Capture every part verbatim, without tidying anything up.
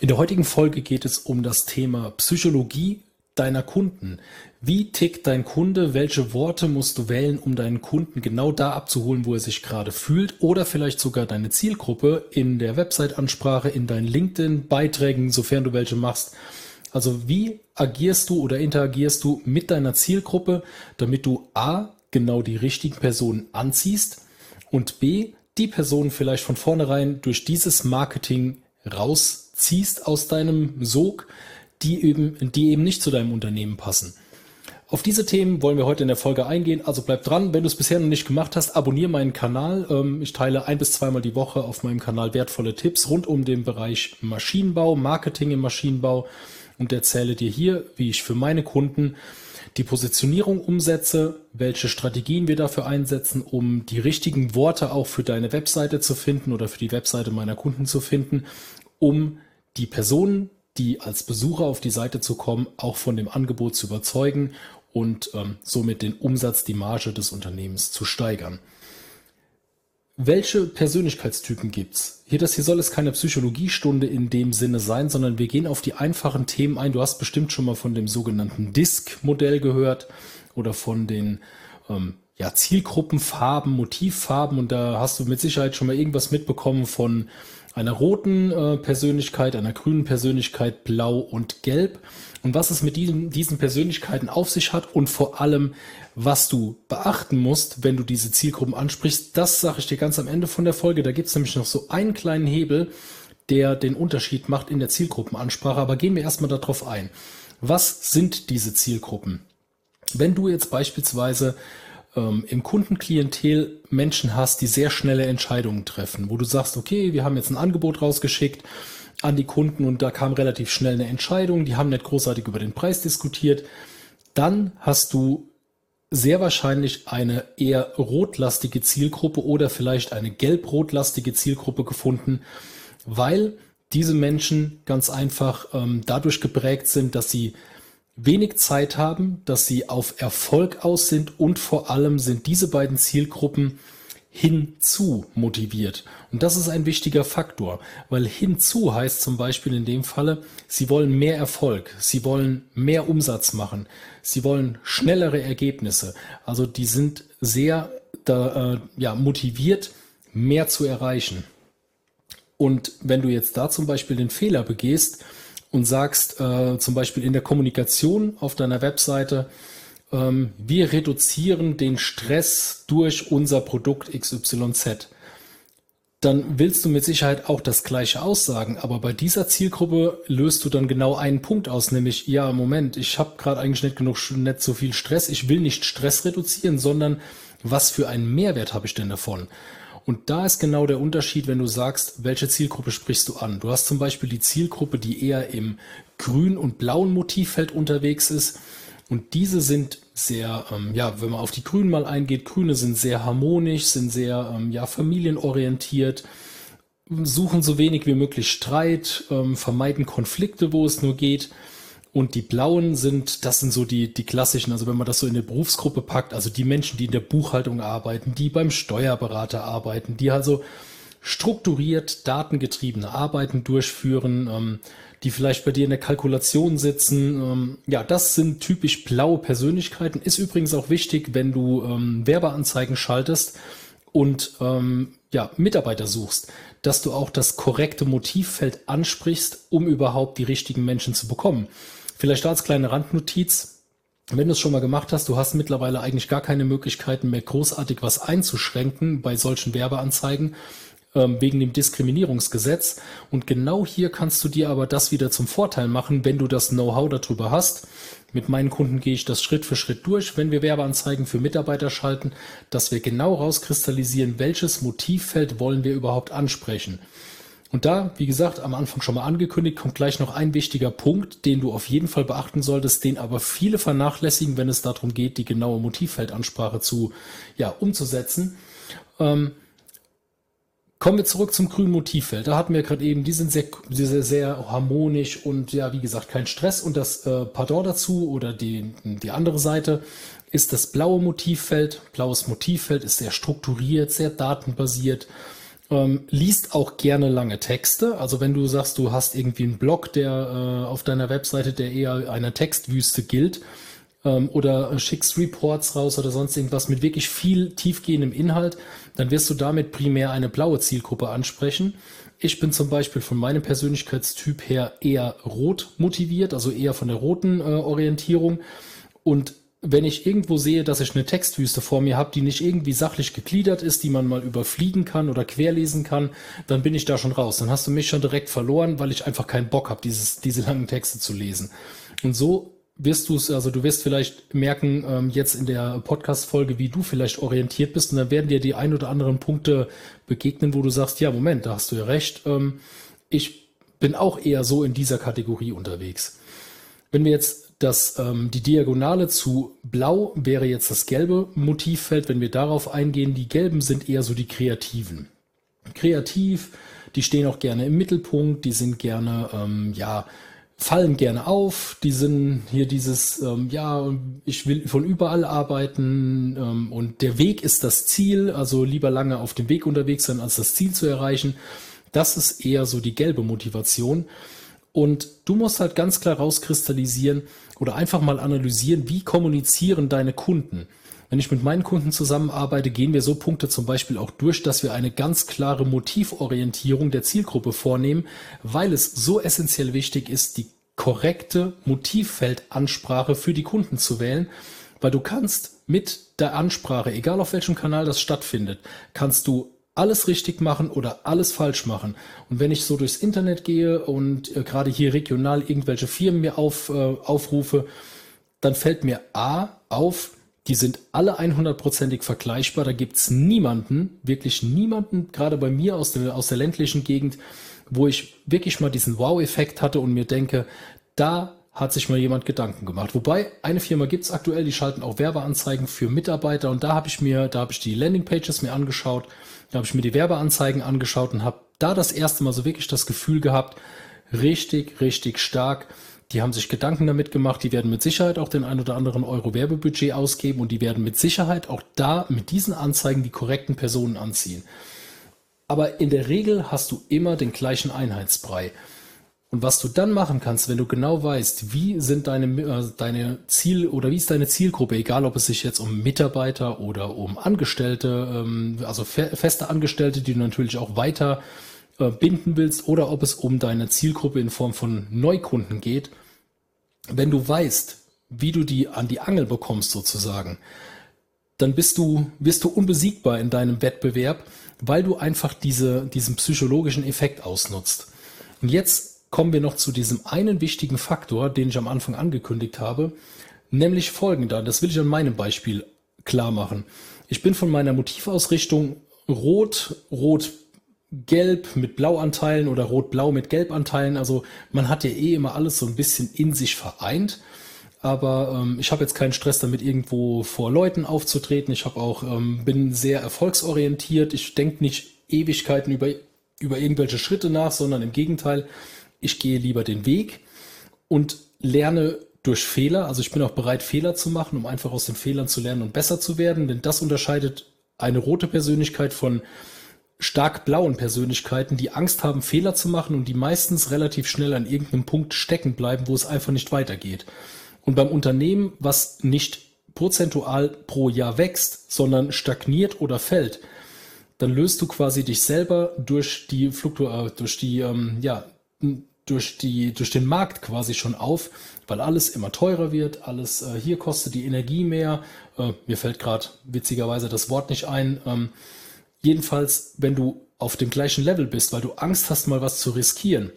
In der heutigen Folge geht es um das Thema Psychologie deiner Kunden. Wie tickt dein Kunde? Welche Worte musst du wählen, um deinen Kunden genau da abzuholen, wo er sich gerade fühlt? Oder vielleicht sogar deine Zielgruppe in der Website-Ansprache, in deinen LinkedIn-Beiträgen, sofern du welche machst. Also wie agierst du oder interagierst du mit deiner Zielgruppe, damit du A, genau die richtigen Personen anziehst und B, die Personen vielleicht von vornherein durch dieses Marketing rausziehst aus deinem Sog, die eben, die eben nicht zu deinem Unternehmen passen. Auf diese Themen wollen wir heute in der Folge eingehen, also bleib dran. Wenn du es bisher noch nicht gemacht hast, abonniere meinen Kanal. Ich teile ein- bis zweimal die Woche auf meinem Kanal wertvolle Tipps rund um den Bereich Maschinenbau, Marketing im Maschinenbau und erzähle dir hier, wie ich für meine Kunden die Positionierung umsetze, welche Strategien wir dafür einsetzen, um die richtigen Worte auch für deine Webseite zu finden oder für die Webseite meiner Kunden zu finden, um die Personen, die als Besucher auf die Seite zu kommen, auch von dem Angebot zu überzeugen und ähm, somit den Umsatz, die Marge des Unternehmens zu steigern. Welche Persönlichkeitstypen gibt's? Hier, das hier soll es keine Psychologiestunde in dem Sinne sein, sondern wir gehen auf die einfachen Themen ein. Du hast bestimmt schon mal von dem sogenannten D I S C-Modell gehört oder von den ähm, ja, Zielgruppenfarben, Motivfarben, und da hast du mit Sicherheit schon mal irgendwas mitbekommen von einer roten äh, Persönlichkeit, einer grünen Persönlichkeit, blau und gelb. Und was es mit diesen, diesen Persönlichkeiten auf sich hat und vor allem, was du beachten musst, wenn du diese Zielgruppen ansprichst, das sage ich dir ganz am Ende von der Folge. Da gibt es nämlich noch so einen kleinen Hebel, der den Unterschied macht in der Zielgruppenansprache. Aber gehen wir erstmal darauf ein. Was sind diese Zielgruppen? Wenn du jetzt beispielsweise ähm, im Kundenklientel Menschen hast, die sehr schnelle Entscheidungen treffen, wo du sagst, okay, wir haben jetzt ein Angebot rausgeschickt an die Kunden und da kam relativ schnell eine Entscheidung, die haben nicht großartig über den Preis diskutiert, dann hast du sehr wahrscheinlich eine eher rotlastige Zielgruppe oder vielleicht eine gelb-rotlastige Zielgruppe gefunden, weil diese Menschen ganz einfach ähm, dadurch geprägt sind, dass sie wenig Zeit haben, dass sie auf Erfolg aus sind und vor allem sind diese beiden Zielgruppen hinzu motiviert. Und das ist ein wichtiger Faktor, weil hinzu heißt zum Beispiel in dem Falle, sie wollen mehr Erfolg, sie wollen mehr Umsatz machen, sie wollen schnellere Ergebnisse. Also die sind sehr da, äh, ja, motiviert, mehr zu erreichen. Und wenn du jetzt da zum Beispiel den Fehler begehst und sagst, äh, zum Beispiel in der Kommunikation auf deiner Webseite, wir reduzieren den Stress durch unser Produkt X Y Z. Dann willst du mit Sicherheit auch das Gleiche aussagen, aber bei dieser Zielgruppe löst du dann genau einen Punkt aus, nämlich, ja, Moment, ich habe gerade eigentlich nicht genug, nicht so viel Stress, ich will nicht Stress reduzieren, sondern was für einen Mehrwert habe ich denn davon? Und da ist genau der Unterschied, wenn du sagst, welche Zielgruppe sprichst du an. Du hast zum Beispiel die Zielgruppe, die eher im grün- und blauen Motivfeld unterwegs ist. Und diese sind sehr, ähm, ja, wenn man auf die Grünen mal eingeht, Grüne sind sehr harmonisch, sind sehr, ähm, ja, familienorientiert, suchen so wenig wie möglich Streit, ähm, vermeiden Konflikte, wo es nur geht. Und die Blauen sind, das sind so die, die klassischen, also wenn man das so in eine Berufsgruppe packt, also die Menschen, die in der Buchhaltung arbeiten, die beim Steuerberater arbeiten, die also strukturiert datengetriebene Arbeiten durchführen, ähm, die vielleicht bei dir in der Kalkulation sitzen. Ähm, ja, das sind typisch blaue Persönlichkeiten. Ist übrigens auch wichtig, wenn du ähm, Werbeanzeigen schaltest und ähm, ja, Mitarbeiter suchst, dass du auch das korrekte Motivfeld ansprichst, um überhaupt die richtigen Menschen zu bekommen. Vielleicht da als kleine Randnotiz. Wenn du es schon mal gemacht hast, du hast mittlerweile eigentlich gar keine Möglichkeiten mehr großartig was einzuschränken bei solchen Werbeanzeigen, wegen dem Diskriminierungsgesetz. Und genau hier kannst du dir aber das wieder zum Vorteil machen, wenn du das Know-how darüber hast. Mit meinen Kunden gehe ich das Schritt für Schritt durch, wenn wir Werbeanzeigen für Mitarbeiter schalten, dass wir genau rauskristallisieren, welches Motivfeld wollen wir überhaupt ansprechen. Und da, wie gesagt, am Anfang schon mal angekündigt, kommt gleich noch ein wichtiger Punkt, den du auf jeden Fall beachten solltest, den aber viele vernachlässigen, wenn es darum geht, die genaue Motivfeldansprache zu, ja, umzusetzen. Ähm, Kommen wir zurück zum grünen Motivfeld. Da hatten wir gerade eben, die sind sehr, sehr, sehr harmonisch und ja, wie gesagt, kein Stress. Und das äh, Pardon dazu oder die, die andere Seite ist das blaue Motivfeld. Blaues Motivfeld ist sehr strukturiert, sehr datenbasiert, Ähm, liest auch gerne lange Texte. Also wenn du sagst, du hast irgendwie einen Blog, der äh, auf deiner Webseite, der eher einer Textwüste gilt, ähm, oder schickst Reports raus oder sonst irgendwas mit wirklich viel tiefgehendem Inhalt, dann wirst du damit primär eine blaue Zielgruppe ansprechen. Ich bin zum Beispiel von meinem Persönlichkeitstyp her eher rot motiviert, also eher von der roten äh, Orientierung. Und wenn ich irgendwo sehe, dass ich eine Textwüste vor mir habe, die nicht irgendwie sachlich gegliedert ist, die man mal überfliegen kann oder querlesen kann, dann bin ich da schon raus. Dann hast du mich schon direkt verloren, weil ich einfach keinen Bock habe, dieses, diese langen Texte zu lesen. Und so wirst du es, also du wirst vielleicht merken, ähm, jetzt in der Podcast-Folge, wie du vielleicht orientiert bist, und dann werden dir die ein oder anderen Punkte begegnen, wo du sagst, ja, Moment, da hast du ja recht, ähm, ich bin auch eher so in dieser Kategorie unterwegs. Wenn wir jetzt das, ähm, die Diagonale zu blau wäre jetzt das gelbe Motivfeld. Wenn wir darauf eingehen, die gelben sind eher so die Kreativen. Kreativ, die stehen auch gerne im Mittelpunkt, die sind gerne, ähm, ja, fallen gerne auf, die sind hier dieses, ähm, ja, ich will von überall arbeiten ähm, und der Weg ist das Ziel, also lieber lange auf dem Weg unterwegs sein, als das Ziel zu erreichen. Das ist eher so die gelbe Motivation. Und du musst halt ganz klar rauskristallisieren oder einfach mal analysieren, wie kommunizieren deine Kunden. Wenn ich mit meinen Kunden zusammenarbeite, gehen wir so Punkte zum Beispiel auch durch, dass wir eine ganz klare Motivorientierung der Zielgruppe vornehmen, weil es so essentiell wichtig ist, die korrekte Motivfeldansprache für die Kunden zu wählen, weil du kannst mit der Ansprache, egal auf welchem Kanal das stattfindet, kannst du alles richtig machen oder alles falsch machen. Und wenn ich so durchs Internet gehe und äh, gerade hier regional irgendwelche Firmen mir auf, äh, aufrufe, dann fällt mir A auf, die sind alle hundertprozentig vergleichbar. Da gibt es niemanden, wirklich niemanden, gerade bei mir aus der, aus der ländlichen Gegend, wo ich wirklich mal diesen Wow-Effekt hatte und mir denke, da hat sich mal jemand Gedanken gemacht. Wobei, eine Firma gibt es aktuell, die schalten auch Werbeanzeigen für Mitarbeiter und da habe ich mir, da habe ich die Landingpages mir angeschaut, da habe ich mir die Werbeanzeigen angeschaut und habe da das erste Mal so wirklich das Gefühl gehabt, richtig, richtig stark. Die haben sich Gedanken damit gemacht, die werden mit Sicherheit auch den ein oder anderen Euro Werbebudget ausgeben und die werden mit Sicherheit auch da mit diesen Anzeigen die korrekten Personen anziehen. Aber in der Regel hast du immer den gleichen Einheitsbrei. Und was du dann machen kannst, wenn du genau weißt, wie sind deine, äh, deine Ziel oder wie ist deine Zielgruppe, egal ob es sich jetzt um Mitarbeiter oder um Angestellte, ähm, also fe feste Angestellte, die du natürlich auch weiter äh, binden willst, oder ob es um deine Zielgruppe in Form von Neukunden geht. Wenn du weißt, wie du die an die Angel bekommst sozusagen, dann bist du, wirst du unbesiegbar in deinem Wettbewerb, weil du einfach diese, diesen psychologischen Effekt ausnutzt. Und jetzt kommen wir noch zu diesem einen wichtigen Faktor, den ich am Anfang angekündigt habe, nämlich folgender. Das will ich an meinem Beispiel klar machen. Ich bin von meiner Motivausrichtung rot, rot-gelb mit Blauanteilen oder rot-blau mit Gelbanteilen. Also man hat ja eh immer alles so ein bisschen in sich vereint. Aber ähm, ich habe jetzt keinen Stress damit, irgendwo vor Leuten aufzutreten. Ich habe auch ähm, bin sehr erfolgsorientiert. Ich denke nicht Ewigkeiten über, über irgendwelche Schritte nach, sondern im Gegenteil, ich gehe lieber den Weg und lerne durch Fehler. Also ich bin auch bereit, Fehler zu machen, um einfach aus den Fehlern zu lernen und besser zu werden. Denn das unterscheidet eine rote Persönlichkeit von stark blauen Persönlichkeiten, die Angst haben, Fehler zu machen und die meistens relativ schnell an irgendeinem Punkt stecken bleiben, wo es einfach nicht weitergeht. Und beim Unternehmen, was nicht prozentual pro Jahr wächst, sondern stagniert oder fällt, dann löst du quasi dich selber durch die Fluktu durch die, ähm, ja, durch die, durch den Markt quasi schon auf, weil alles immer teurer wird, alles äh, hier kostet die Energie mehr. Äh, mir fällt gerade witzigerweise das Wort nicht ein. Ähm, jedenfalls, wenn du auf dem gleichen Level bist, weil du Angst hast, mal was zu riskieren,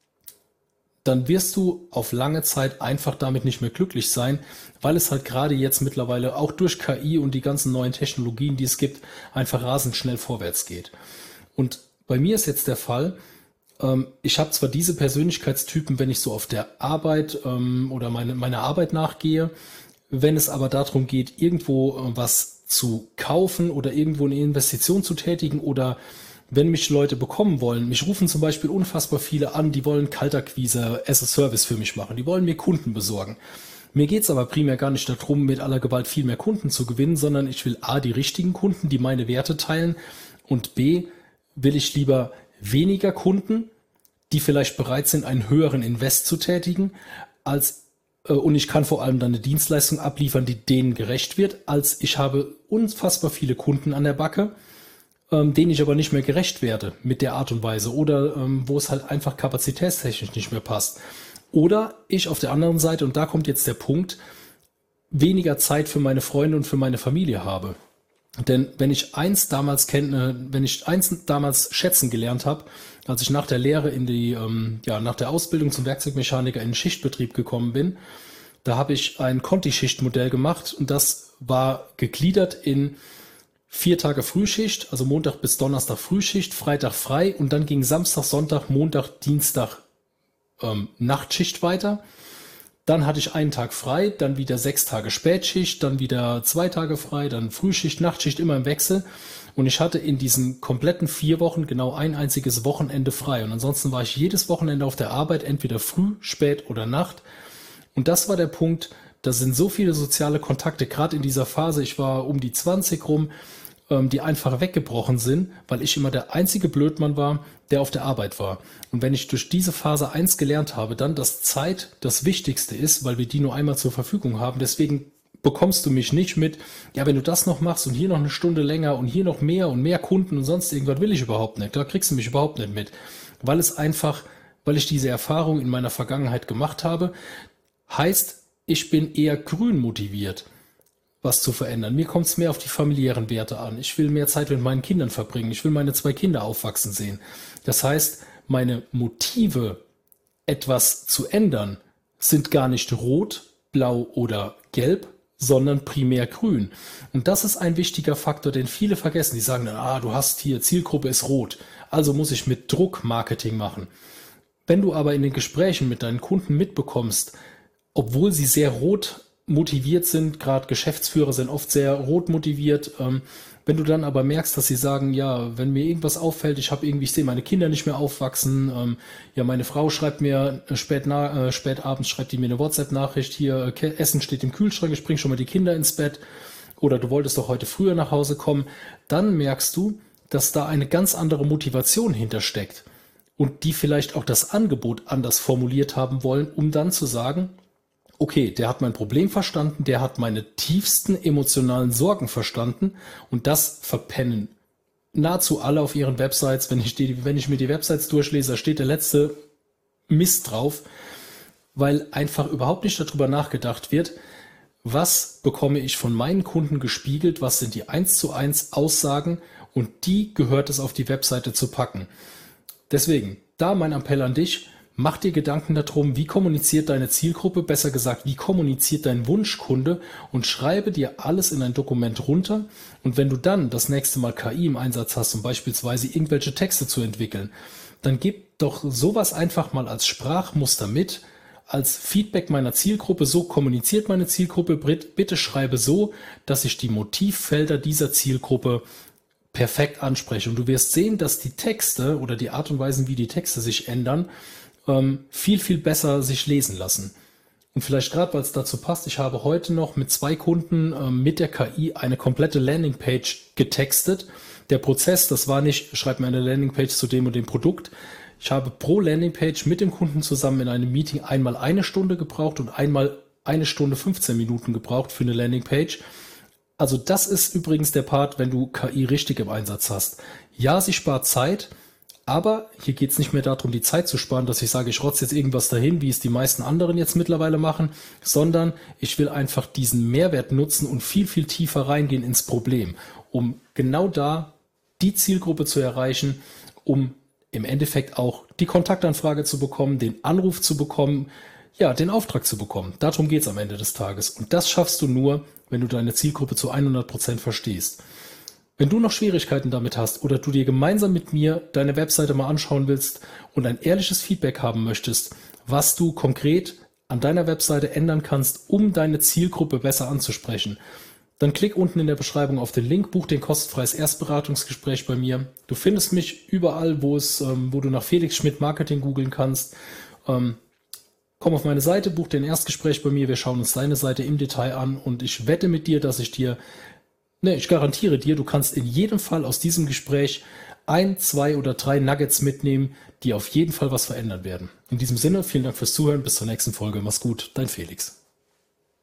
dann wirst du auf lange Zeit einfach damit nicht mehr glücklich sein, weil es halt gerade jetzt mittlerweile auch durch K I und die ganzen neuen Technologien, die es gibt, einfach rasend schnell vorwärts geht. Und bei mir ist jetzt der Fall, ähm, ich habe zwar diese Persönlichkeitstypen, wenn ich so auf der Arbeit ähm, oder meine, meine Arbeit nachgehe, wenn es aber darum geht, irgendwo äh, was zu kaufen oder irgendwo eine Investition zu tätigen oder wenn mich Leute bekommen wollen, mich rufen zum Beispiel unfassbar viele an, die wollen Kaltakquise as a Service für mich machen, die wollen mir Kunden besorgen. Mir geht es aber primär gar nicht darum, mit aller Gewalt viel mehr Kunden zu gewinnen, sondern ich will A, die richtigen Kunden, die meine Werte teilen und B, will ich lieber weniger Kunden, die vielleicht bereit sind, einen höheren Invest zu tätigen, als äh, und ich kann vor allem dann eine Dienstleistung abliefern, die denen gerecht wird, als ich habe unfassbar viele Kunden an der Backe, ähm, denen ich aber nicht mehr gerecht werde mit der Art und Weise oder ähm, wo es halt einfach kapazitätstechnisch nicht mehr passt. Oder ich auf der anderen Seite, und da kommt jetzt der Punkt, weniger Zeit für meine Freunde und für meine Familie habe. Denn wenn ich eins damals kenne, wenn ich eins damals schätzen gelernt habe, als ich nach der Lehre in die, ähm, ja, nach der Ausbildung zum Werkzeugmechaniker in den Schichtbetrieb gekommen bin, da habe ich ein Conti-Schichtmodell gemacht und das war gegliedert in vier Tage Frühschicht, also Montag bis Donnerstag Frühschicht, Freitag frei und dann ging Samstag, Sonntag, Montag, Dienstag ähm, Nachtschicht weiter. Dann hatte ich einen Tag frei, dann wieder sechs Tage Spätschicht, dann wieder zwei Tage frei, dann Frühschicht, Nachtschicht, immer im Wechsel. Und ich hatte in diesen kompletten vier Wochen genau ein einziges Wochenende frei. Und ansonsten war ich jedes Wochenende auf der Arbeit, entweder früh, spät oder Nacht. Und das war der Punkt, da sind so viele soziale Kontakte, gerade in dieser Phase, ich war um die zwanzig rum, die einfach weggebrochen sind, weil ich immer der einzige Blödmann war, der auf der Arbeit war. Und wenn ich durch diese Phase eins gelernt habe, dann, dass Zeit das Wichtigste ist, weil wir die nur einmal zur Verfügung haben, deswegen bekommst du mich nicht mit, ja, wenn du das noch machst und hier noch eine Stunde länger und hier noch mehr und mehr Kunden und sonst irgendwas will ich überhaupt nicht, da kriegst du mich überhaupt nicht mit, weil es einfach, weil ich diese Erfahrung in meiner Vergangenheit gemacht habe, heißt, ich bin eher grün motiviert, was zu verändern. Mir kommt es mehr auf die familiären Werte an. Ich will mehr Zeit mit meinen Kindern verbringen. Ich will meine zwei Kinder aufwachsen sehen. Das heißt, meine Motive, etwas zu ändern, sind gar nicht rot, blau oder gelb, sondern primär grün. Und das ist ein wichtiger Faktor, den viele vergessen. Die sagen dann, ah, du hast hier, Zielgruppe ist rot, also muss ich mit Druck Marketing machen. Wenn du aber in den Gesprächen mit deinen Kunden mitbekommst, obwohl sie sehr rot motiviert sind, gerade Geschäftsführer sind oft sehr rot motiviert. Ähm, wenn du dann aber merkst, dass sie sagen, ja, wenn mir irgendwas auffällt, ich habe irgendwie, ich sehe meine Kinder nicht mehr aufwachsen, ähm, ja, meine Frau schreibt mir spät, na, äh, spät abends, schreibt die mir eine WhatsApp-Nachricht, hier, äh, Essen steht im Kühlschrank, ich bringe schon mal die Kinder ins Bett oder du wolltest doch heute früher nach Hause kommen, dann merkst du, dass da eine ganz andere Motivation hintersteckt und die vielleicht auch das Angebot anders formuliert haben wollen, um dann zu sagen, okay, der hat mein Problem verstanden, der hat meine tiefsten emotionalen Sorgen verstanden und das verpennen nahezu alle auf ihren Websites. Wenn ich, die, wenn ich mir die Websites durchlese, da steht der letzte Mist drauf, weil einfach überhaupt nicht darüber nachgedacht wird, was bekomme ich von meinen Kunden gespiegelt, was sind die eins zu eins Aussagen und die gehört es auf die Webseite zu packen. Deswegen, da mein Appell an dich, mach dir Gedanken darum, wie kommuniziert deine Zielgruppe, besser gesagt, wie kommuniziert dein Wunschkunde und schreibe dir alles in ein Dokument runter und wenn du dann das nächste Mal K I im Einsatz hast, um beispielsweise irgendwelche Texte zu entwickeln, dann gib doch sowas einfach mal als Sprachmuster mit, als Feedback meiner Zielgruppe, so kommuniziert meine Zielgruppe, bitte schreibe so, dass ich die Motivfelder dieser Zielgruppe perfekt anspreche und du wirst sehen, dass die Texte oder die Art und Weise, wie die Texte sich ändern, viel, viel besser sich lesen lassen. Und vielleicht gerade, weil es dazu passt, ich habe heute noch mit zwei Kunden äh, mit der K I eine komplette Landingpage getextet. Der Prozess, das war nicht, schreib mir eine Landingpage zu dem und dem Produkt. Ich habe pro Landingpage mit dem Kunden zusammen in einem Meeting einmal eine Stunde gebraucht und einmal eine Stunde fünfzehn Minuten gebraucht für eine Landingpage. Also das ist übrigens der Part, wenn du K I richtig im Einsatz hast. Ja, sie spart Zeit, aber hier geht es nicht mehr darum, die Zeit zu sparen, dass ich sage, ich rotze jetzt irgendwas dahin, wie es die meisten anderen jetzt mittlerweile machen, sondern ich will einfach diesen Mehrwert nutzen und viel, viel tiefer reingehen ins Problem, um genau da die Zielgruppe zu erreichen, um im Endeffekt auch die Kontaktanfrage zu bekommen, den Anruf zu bekommen, ja, den Auftrag zu bekommen. Darum geht es am Ende des Tages. Und das schaffst du nur, wenn du deine Zielgruppe zu hundert Prozent verstehst. Wenn du noch Schwierigkeiten damit hast oder du dir gemeinsam mit mir deine Webseite mal anschauen willst und ein ehrliches Feedback haben möchtest, was du konkret an deiner Webseite ändern kannst, um deine Zielgruppe besser anzusprechen, dann klick unten in der Beschreibung auf den Link, buch den kostenfreies Erstberatungsgespräch bei mir. Du findest mich überall, wo es, wo du nach Felix Schmidt Marketing googeln kannst. Komm auf meine Seite, buch den Erstgespräch bei mir, wir schauen uns deine Seite im Detail an und ich wette mit dir, dass ich dir Ne, ich garantiere dir, du kannst in jedem Fall aus diesem Gespräch ein, zwei oder drei Nuggets mitnehmen, die auf jeden Fall was verändern werden. In diesem Sinne, vielen Dank fürs Zuhören, bis zur nächsten Folge. Mach's gut, dein Felix.